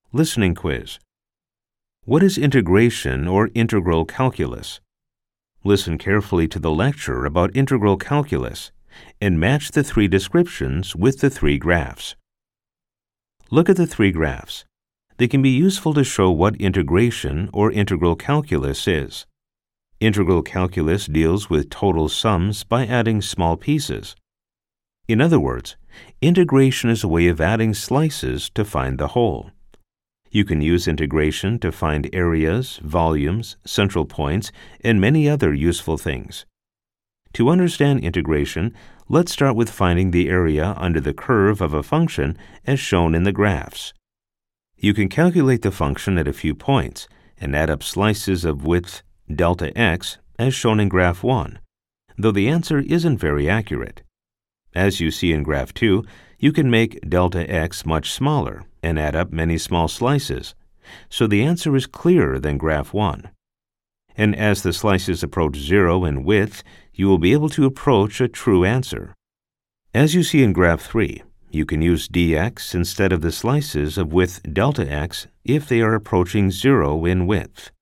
Listening quiz. What is integration or integral calculus? Listen carefully to the lecture about integral calculus and match the three descriptions with the three graphs. Look at the three graphs. They can be useful to show what integration or integral calculus is. Integral calculus deals with total sums by adding small pieces. In other words, integration is a way of adding slices to find the whole. You can use integration to find areas, volumes, central points, and many other useful things. To understand integration, let's start with finding the area under the curve of a function as shown in the graphs. You can calculate the function at a few points and add up slices of width delta x as shown in graph 1, though the answer isn't very accurate. As you see in graph 2, you can make delta x much smaller and add up many small slices, so the answer is clearer than graph 1. And as the slices approach 0 in width, you will be able to approach a true answer. As you see in graph 3, you can use dx instead of the slices of width delta x if they are approaching 0 in width.